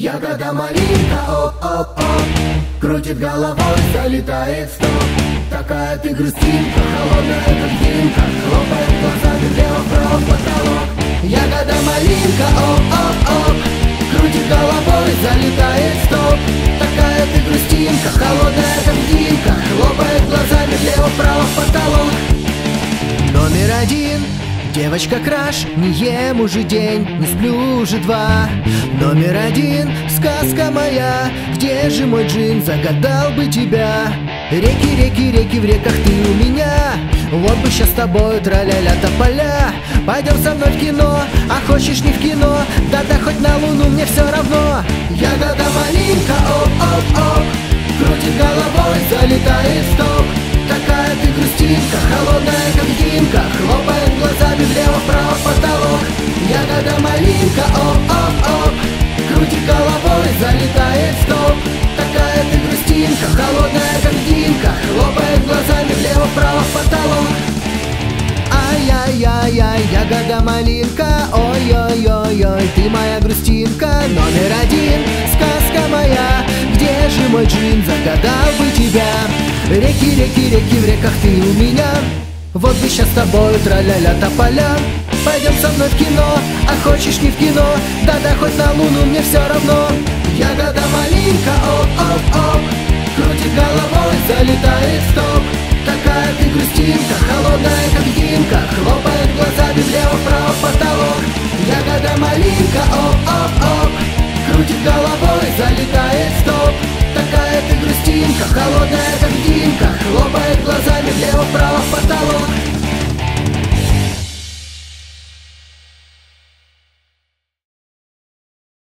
Ягода малинка, оп-оп-оп, крутит головой, залетает в стоп. Такая ты грустинка, холодная как дымка, хлопает глазами влево-вправо в потолок. Ягода малинка, оп-оп-оп, крутит головой, залетает в стоп. Такая ты грустинка, холодная как дымка, хлопает глазами влево-вправо в потолок. Номер один. Девочка краш, не ем уже день, не сплю уже два. Номер один, сказка моя, где же мой джин, загадал бы тебя. Реки, реки, реки, в реках ты у меня, вот бы щас с тобой тра-ля-ля тополя. Пойдем со мной в кино, а хочешь не в кино, да-да хоть на луну, мне все равно. Ягода малинка, оп-оп-оп, крутит головой, залетает в стоп. Такая ты грустинка, холодная как дымка, хлопает глазами влево-вправо в потолок. Ягода малинка, оп-оп-оп, крутит головой, залетает в стоп. Такая ты грустинка, холодная как дымка, хлопает глазами влево-вправо в потолок. Ай-яй-яй-яй, ягода малинка, ой-ой-ой-ой, ты моя грустинка. Номер один, сказка моя, где же мой джин, загадал бы тебя. Реки, реки, реки, в реках ты у меня, вот бы щас с тобой тра-ля-ля тополя. Пойдем со мной в кино, а хочешь не в кино, да-да хоть на луну, мне все равно. Ягода малинка, оп-оп-оп, крутит головой, залетает в стоп. Такая ты грустинка, холодная как дымка, хлопает глазами влево-вправо в потолок. Ягода малинка, оп-оп-оп, крутит головой, залетает в стоп. Такая ты грустинка, холодная как дымка, хлопает глазами влево-вправо в потолок.